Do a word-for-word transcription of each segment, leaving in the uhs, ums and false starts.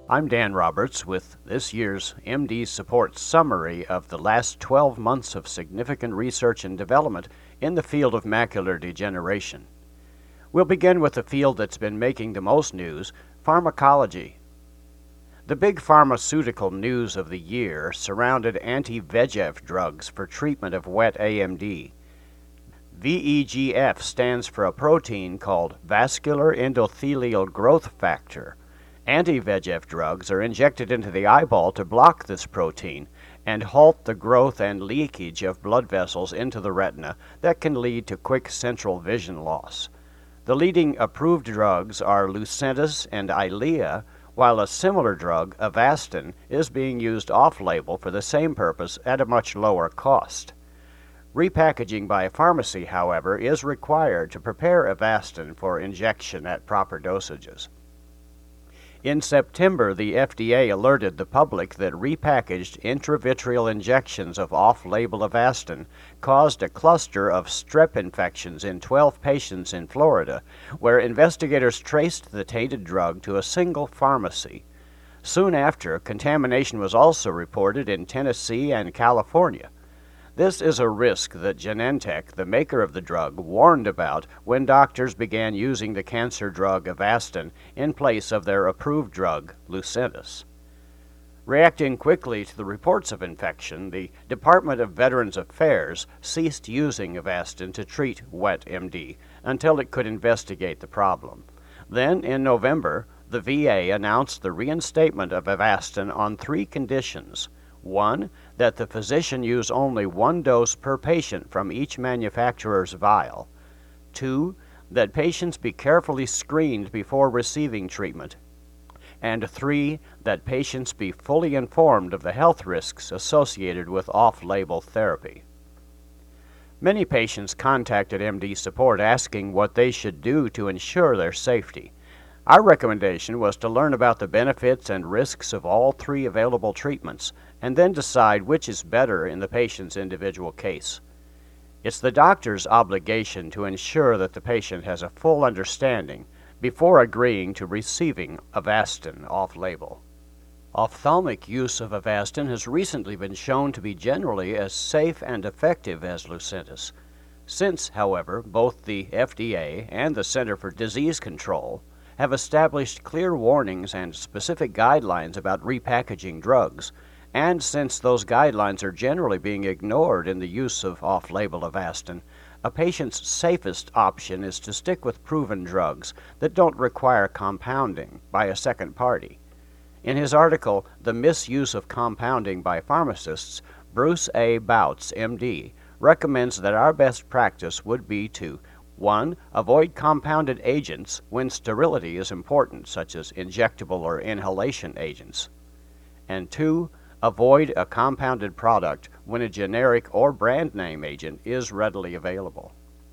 I'm Dan Roberts with this year's M D Support summary of the last twelve months of significant research and development in the field of macular degeneration. We'll begin with the field that's been making the most news, pharmacology. The big pharmaceutical news of the year surrounded anti-V E G F drugs for treatment of wet A M D. V E G F stands for a protein called vascular endothelial growth factor. Anti-V E G F drugs are injected into the eyeball to block this protein and halt the growth and leakage of blood vessels into the retina that can lead to quick central vision loss. The leading approved drugs are Lucentis and Eylea, while a similar drug, Avastin, is being used off-label for the same purpose at a much lower cost. Repackaging by a pharmacy, however, is required to prepare Avastin for injection at proper dosages. In September, the F D A alerted the public that repackaged intravitreal injections of off-label Avastin caused a cluster of strep infections in twelve patients in Florida, where investigators traced the tainted drug to a single pharmacy. Soon after, contamination was also reported in Tennessee and California. This is a risk that Genentech, the maker of the drug, warned about when doctors began using the cancer drug Avastin in place of their approved drug, Lucentis. Reacting quickly to the reports of infection, the Department of Veterans Affairs ceased using Avastin to treat wet A M D until it could investigate the problem. Then, in November, the V A announced the reinstatement of Avastin on three conditions. One, that the physician use only one dose per patient from each manufacturer's vial. Two, that patients be carefully screened before receiving treatment. And three, that patients be fully informed of the health risks associated with off-label therapy. Many patients contacted M D Support asking what they should do to ensure their safety. Our recommendation was to learn about the benefits and risks of all three available treatments, and then decide which is better in the patient's individual case. It's the doctor's obligation to ensure that the patient has a full understanding before agreeing to receiving Avastin off-label. Ophthalmic use of Avastin has recently been shown to be generally as safe and effective as Lucentis. Since, however, both the F D A and the Center for Disease Control have established clear warnings and specific guidelines about repackaging drugs, and since those guidelines are generally being ignored in the use of off-label Avastin, a patient's safest option is to stick with proven drugs that don't require compounding by a second party. In his article, The Misuse of Compounding by Pharmacists, Bruce A. Bouts, M D, recommends that our best practice would be to one. Avoid compounded agents when sterility is important, such as injectable or inhalation agents. And two. Avoid a compounded product when a generic or brand name agent is readily available.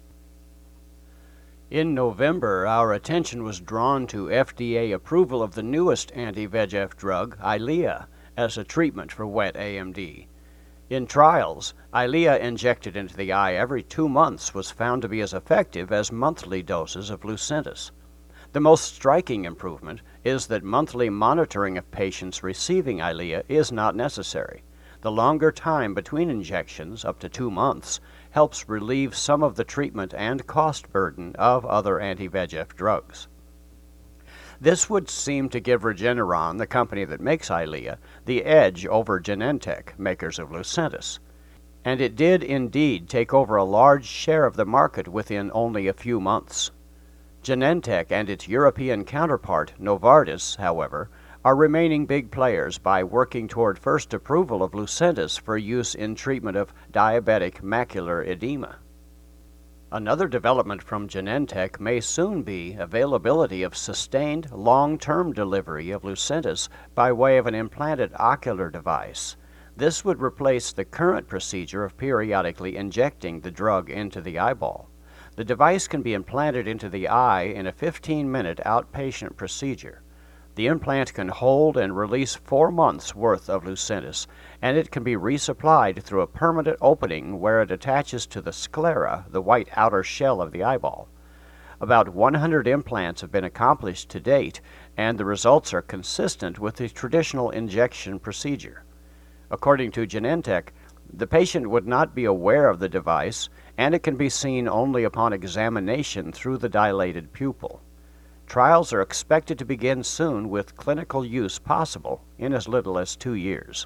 In November, our attention was drawn to F D A approval of the newest anti-V E G F drug, Eylea, as a treatment for wet A M D. In trials, Eylea injected into the eye every two months was found to be as effective as monthly doses of Lucentis. The most striking improvement is that monthly monitoring of patients receiving Eylea is not necessary. The longer time between injections, up to two months, helps relieve some of the treatment and cost burden of other anti-V E G F drugs. This would seem to give Regeneron, the company that makes Eylea, the edge over Genentech, makers of Lucentis. And it did indeed take over a large share of the market within only a few months. Genentech and its European counterpart, Novartis, however, are remaining big players by working toward first approval of Lucentis for use in treatment of diabetic macular edema. Another development from Genentech may soon be availability of sustained long-term delivery of Lucentis by way of an implanted ocular device. This would replace the current procedure of periodically injecting the drug into the eyeball. The device can be implanted into the eye in a fifteen-minute outpatient procedure. The implant can hold and release four months' worth of Lucentis, and it can be resupplied through a permanent opening where it attaches to the sclera, the white outer shell of the eyeball. About one hundred implants have been accomplished to date, and the results are consistent with the traditional injection procedure. According to Genentech, the patient would not be aware of the device, and it can be seen only upon examination through the dilated pupil. Trials are expected to begin soon, with clinical use possible in as little as two years.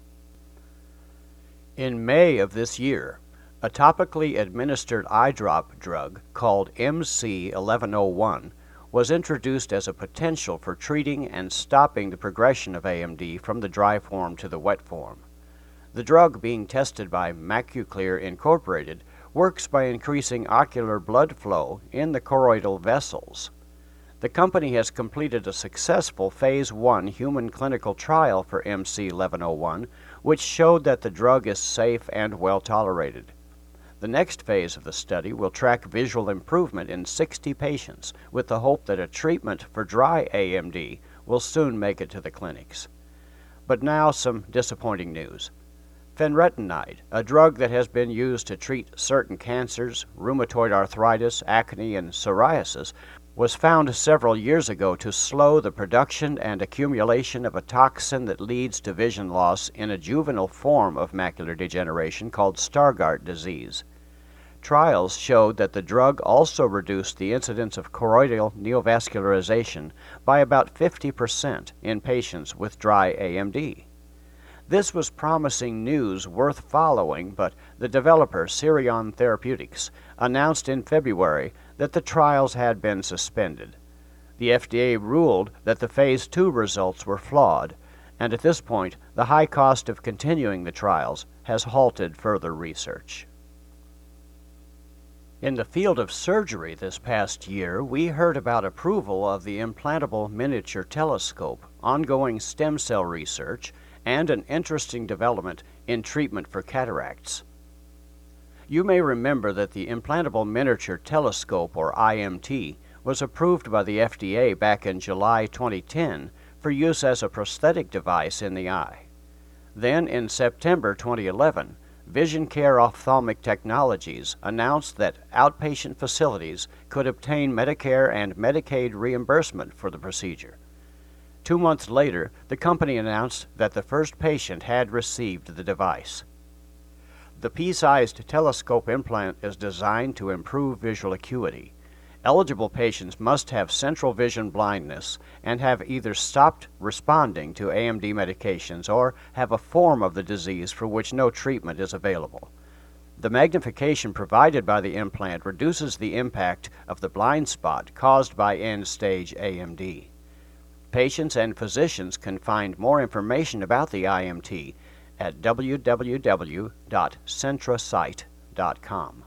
In May of this year, a topically administered eye drop drug called M C eleven oh one was introduced as a potential for treating and stopping the progression of A M D from the dry form to the wet form. The drug being tested by MacuClear Incorporated works by increasing ocular blood flow in the choroidal vessels. The company has completed a successful Phase one human clinical trial for M C eleven oh one, which showed that the drug is safe and well tolerated. The next phase of the study will track visual improvement in sixty patients, with the hope that a treatment for dry A M D will soon make it to the clinics. But now some disappointing news. Fenretinide, a drug that has been used to treat certain cancers, rheumatoid arthritis, acne, and psoriasis, was found several years ago to slow the production and accumulation of a toxin that leads to vision loss in a juvenile form of macular degeneration called Stargardt disease. Trials showed that the drug also reduced the incidence of choroidal neovascularization by about fifty percent in patients with dry A M D. This was promising news worth following, but the developer, Sirion Therapeutics, announced in February that the trials had been suspended. The F D A ruled that the Phase two results were flawed, and at this point, the high cost of continuing the trials has halted further research. In the field of surgery this past year, we heard about approval of the implantable miniature telescope, ongoing stem cell research, and an interesting development in treatment for cataracts. You may remember that the implantable miniature telescope, or I M T, was approved by the F D A back in July twenty ten for use as a prosthetic device in the eye. Then, in September twenty eleven, Vision Care Ophthalmic Technologies announced that outpatient facilities could obtain Medicare and Medicaid reimbursement for the procedure. Two months later, the company announced that the first patient had received the device. The pea-sized telescope implant is designed to improve visual acuity. Eligible patients must have central vision blindness and have either stopped responding to A M D medications or have a form of the disease for which no treatment is available. The magnification provided by the implant reduces the impact of the blind spot caused by end-stage A M D. Patients and physicians can find more information about the I M T at w w w dot centrasight dot com.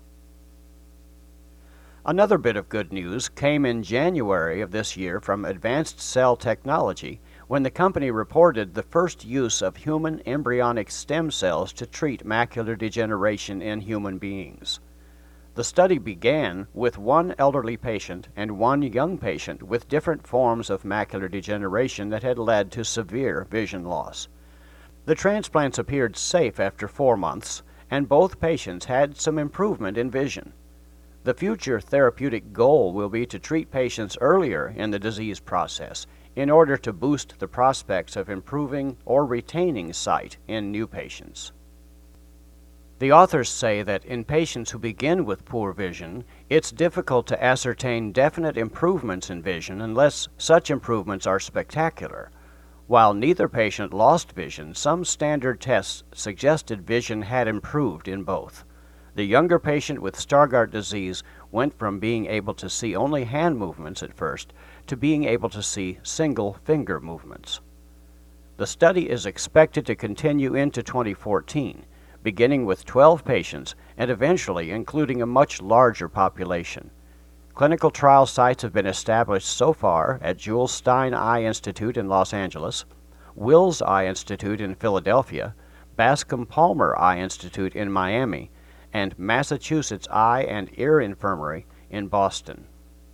Another bit of good news came in January of this year from Advanced Cell Technology, when the company reported the first use of human embryonic stem cells to treat macular degeneration in human beings. The study began with one elderly patient and one young patient with different forms of macular degeneration that had led to severe vision loss. The transplants appeared safe after four months, and both patients had some improvement in vision. The future therapeutic goal will be to treat patients earlier in the disease process in order to boost the prospects of improving or retaining sight in new patients. The authors say that in patients who begin with poor vision, it's difficult to ascertain definite improvements in vision unless such improvements are spectacular. While neither patient lost vision, some standard tests suggested vision had improved in both. The younger patient with Stargardt disease went from being able to see only hand movements at first to being able to see single finger movements. The study is expected to continue into twenty fourteen, beginning with twelve patients and eventually including a much larger population. Clinical trial sites have been established so far at Jules Stein Eye Institute in Los Angeles, Wills Eye Institute in Philadelphia, Bascom Palmer Eye Institute in Miami, and Massachusetts Eye and Ear Infirmary in Boston.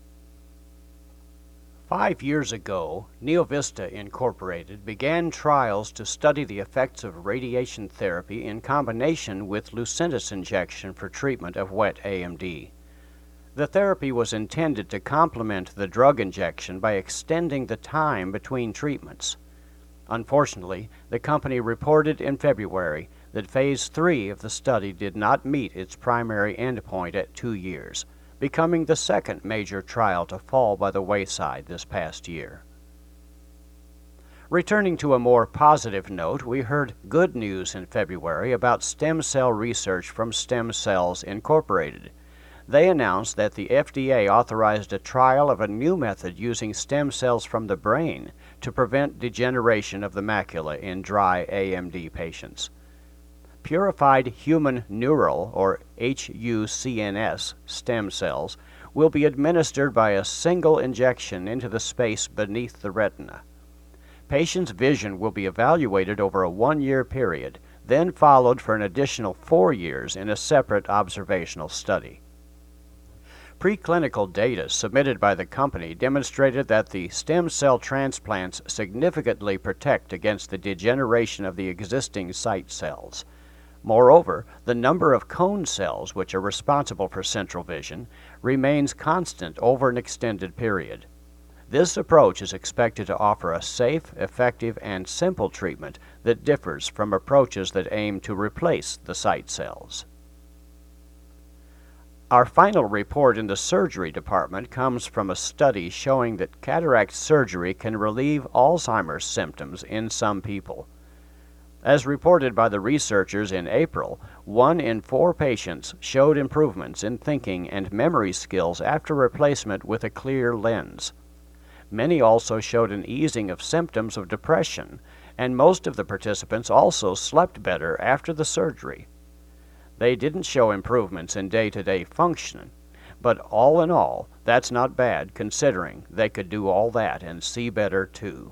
Five years ago, NeoVista Incorporated began trials to study the effects of radiation therapy in combination with Lucentis injection for treatment of wet A M D. The therapy was intended to complement the drug injection by extending the time between treatments. Unfortunately, the company reported in February that Phase three of the study did not meet its primary endpoint at two years, becoming the second major trial to fall by the wayside this past year. Returning to a more positive note, we heard good news in February about stem cell research from Stem Cells Incorporated. They announced that the F D A authorized a trial of a new method using stem cells from the brain to prevent degeneration of the macula in dry A M D patients. Purified human neural, or H U C N S, stem cells will be administered by a single injection into the space beneath the retina. Patients' vision will be evaluated over a one-year period, then followed for an additional four years in a separate observational study. Preclinical data submitted by the company demonstrated that the stem cell transplants significantly protect against the degeneration of the existing sight cells. Moreover, the number of cone cells, which are responsible for central vision, remains constant over an extended period. This approach is expected to offer a safe, effective, and simple treatment that differs from approaches that aim to replace the sight cells. Our final report in the surgery department comes from a study showing that cataract surgery can relieve Alzheimer's symptoms in some people. As reported by the researchers in April, one in four patients showed improvements in thinking and memory skills after replacement with a clear lens. Many also showed an easing of symptoms of depression, and most of the participants also slept better after the surgery. They didn't show improvements in day-to-day function, but all in all, that's not bad considering they could do all that and see better too.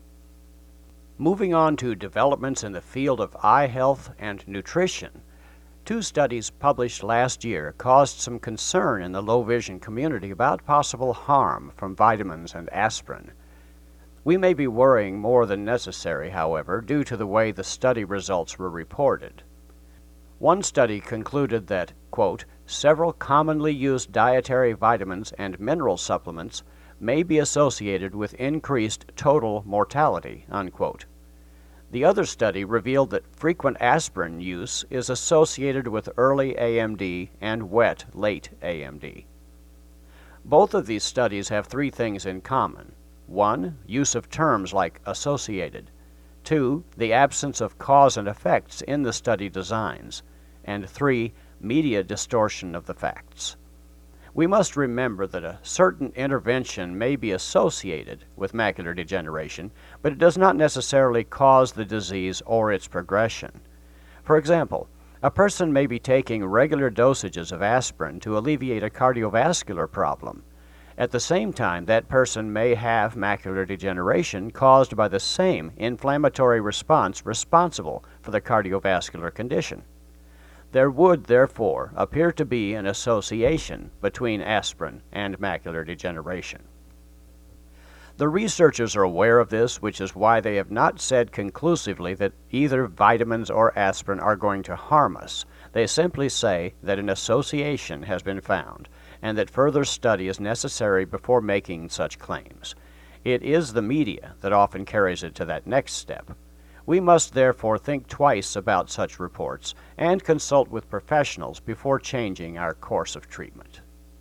Moving on to developments in the field of eye health and nutrition, two studies published last year caused some concern in the low vision community about possible harm from vitamins and aspirin. We may be worrying more than necessary, however, due to the way the study results were reported. One study concluded that, quote, several commonly used dietary vitamins and mineral supplements may be associated with increased total mortality, unquote. The other study revealed that frequent aspirin use is associated with early A M D and wet late A M D. Both of these studies have three things in common. One, use of terms like associated. Two, the absence of cause and effects in the study designs. And three, media distortion of the facts. We must remember that a certain intervention may be associated with macular degeneration, but it does not necessarily cause the disease or its progression. For example, a person may be taking regular dosages of aspirin to alleviate a cardiovascular problem. At the same time, that person may have macular degeneration caused by the same inflammatory response responsible for the cardiovascular condition. There would, therefore, appear to be an association between aspirin and macular degeneration. The researchers are aware of this, which is why they have not said conclusively that either vitamins or aspirin are going to harm us. They simply say that an association has been found, and that further study is necessary before making such claims. It is the media that often carries it to that next step. We must therefore think twice about such reports and consult with professionals before changing our course of treatment.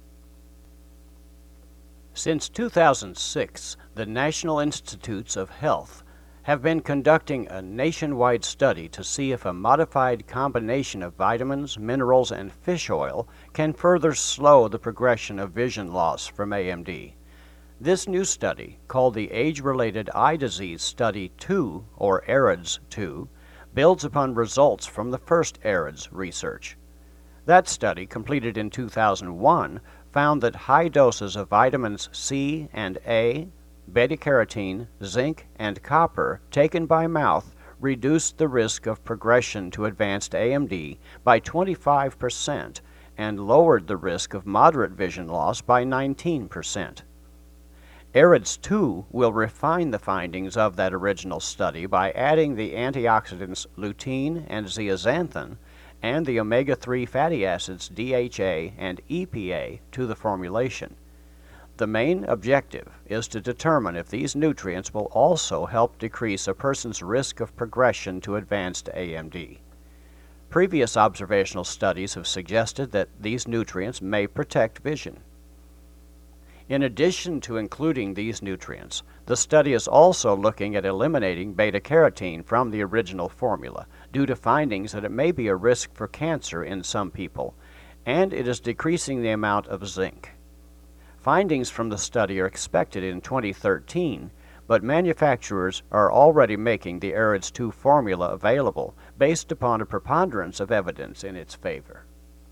Since two thousand six, the National Institutes of Health have been conducting a nationwide study to see if a modified combination of vitamins, minerals, and fish oil can further slow the progression of vision loss from A M D. This new study, called the Age-Related Eye Disease Study two, or AREDS two, builds upon results from the first AREDS research. That study, completed in two thousand one, found that high doses of vitamins C and A, beta-carotene, zinc, and copper taken by mouth reduced the risk of progression to advanced A M D by twenty-five percent and lowered the risk of moderate vision loss by nineteen percent. AREDS two will refine the findings of that original study by adding the antioxidants lutein and zeaxanthin and the omega three fatty acids D H A and E P A to the formulation. The main objective is to determine if these nutrients will also help decrease a person's risk of progression to advanced A M D. Previous observational studies have suggested that these nutrients may protect vision. In addition to including these nutrients, the study is also looking at eliminating beta-carotene from the original formula due to findings that it may be a risk for cancer in some people, and it is decreasing the amount of zinc. Findings from the study are expected in twenty thirteen, but manufacturers are already making the AREDS two formula available based upon a preponderance of evidence in its favor.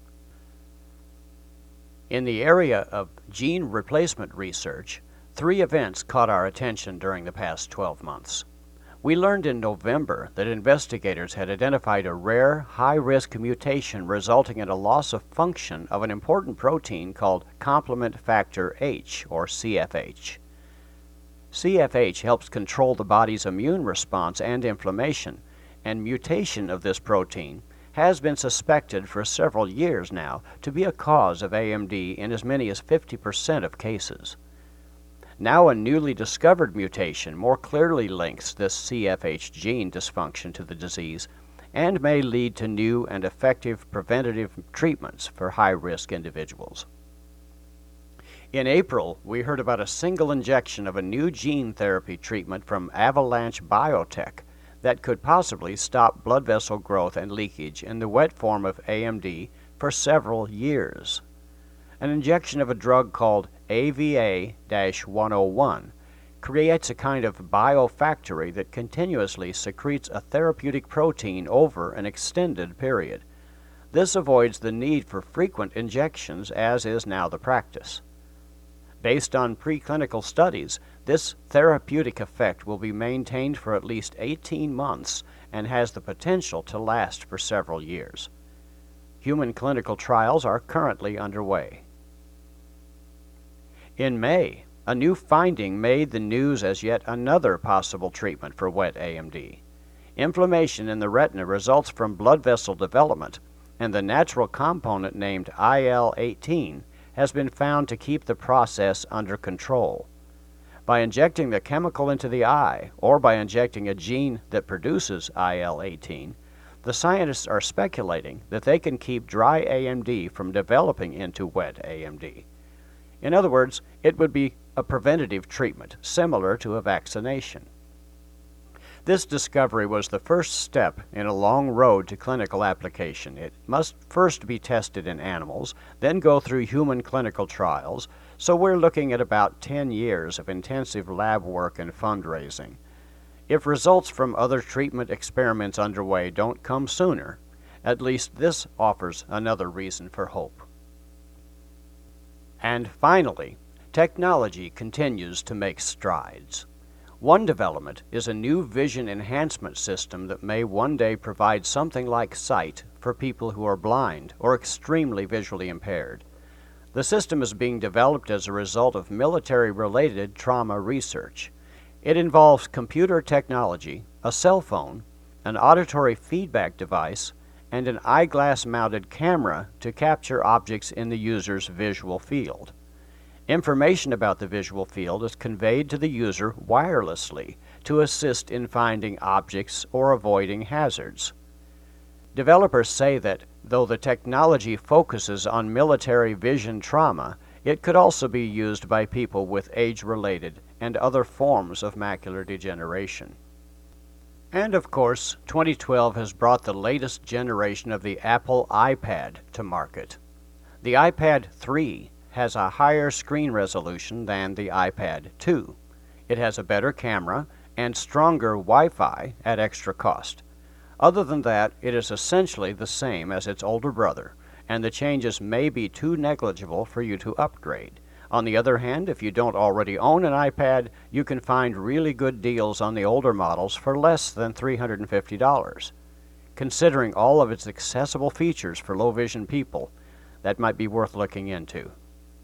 In the area of gene replacement research, three events caught our attention during the past twelve months. We learned in November that investigators had identified a rare, high-risk mutation resulting in a loss of function of an important protein called complement factor H, or C F H. C F H helps control the body's immune response and inflammation, and mutation of this protein has been suspected for several years now to be a cause of A M D in as many as fifty percent of cases. Now a newly discovered mutation more clearly links this C F H gene dysfunction to the disease and may lead to new and effective preventative treatments for high-risk individuals. In April, we heard about a single injection of a new gene therapy treatment from Avalanche Biotech that could possibly stop blood vessel growth and leakage in the wet form of A M D for several years. An injection of a drug called A V A one oh one creates a kind of biofactory that continuously secretes a therapeutic protein over an extended period. This avoids the need for frequent injections, as is now the practice. Based on preclinical studies, this therapeutic effect will be maintained for at least eighteen months and has the potential to last for several years. Human clinical trials are currently underway. In May, a new finding made the news as yet another possible treatment for wet A M D. Inflammation in the retina results from blood vessel development, and the natural component named I L eighteen has been found to keep the process under control. By injecting the chemical into the eye, or by injecting a gene that produces I L eighteen, the scientists are speculating that they can keep dry A M D from developing into wet A M D. In other words, it would be a preventative treatment, similar to a vaccination. This discovery was the first step in a long road to clinical application. It must first be tested in animals, then go through human clinical trials, so we're looking at about ten years of intensive lab work and fundraising. If results from other treatment experiments underway don't come sooner, at least this offers another reason for hope. And finally, technology continues to make strides. One development is a new vision enhancement system that may one day provide something like sight for people who are blind or extremely visually impaired. The system is being developed as a result of military-related trauma research. It involves computer technology, a cell phone, an auditory feedback device, and an eyeglass-mounted camera to capture objects in the user's visual field. Information about the visual field is conveyed to the user wirelessly to assist in finding objects or avoiding hazards. Developers say that, though the technology focuses on military vision trauma, it could also be used by people with age-related and other forms of macular degeneration. And of course, twenty twelve has brought the latest generation of the Apple iPad to market. The iPad three has a higher screen resolution than the iPad two. It has a better camera and stronger Wi-Fi at extra cost. Other than that, it is essentially the same as its older brother, and the changes may be too negligible for you to upgrade. On the other hand, if you don't already own an iPad, you can find really good deals on the older models for less than three hundred fifty dollars. Considering all of its accessible features for low-vision people, that might be worth looking into.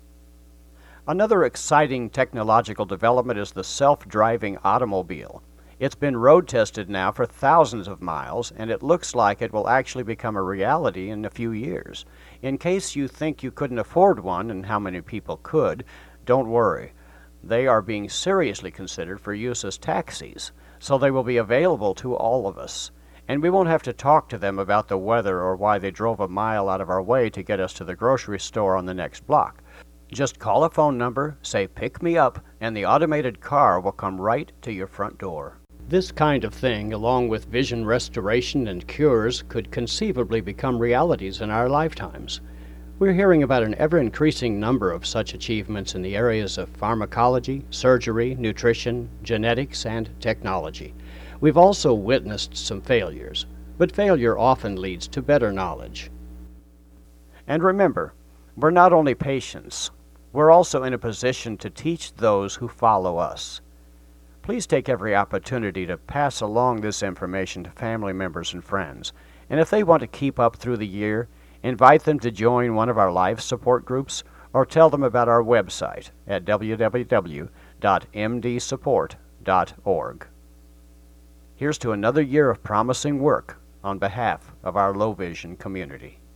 Another exciting technological development is the self-driving automobile. It's been road tested now for thousands of miles, and it looks like it will actually become a reality in a few years. In case you think you couldn't afford one, and how many people could, don't worry. They are being seriously considered for use as taxis, so they will be available to all of us. And we won't have to talk to them about the weather or why they drove a mile out of our way to get us to the grocery store on the next block. Just call a phone number, say pick me up, and the automated car will come right to your front door. This kind of thing, along with vision restoration and cures, could conceivably become realities in our lifetimes. We're hearing about an ever-increasing number of such achievements in the areas of pharmacology, surgery, nutrition, genetics, and technology. We've also witnessed some failures, but failure often leads to better knowledge. And remember, we're not only patients, we're also in a position to teach those who follow us. Please take every opportunity to pass along this information to family members and friends, and if they want to keep up through the year, invite them to join one of our life support groups or tell them about our website at w w w dot m d support dot org. Here's to another year of promising work on behalf of our low vision community.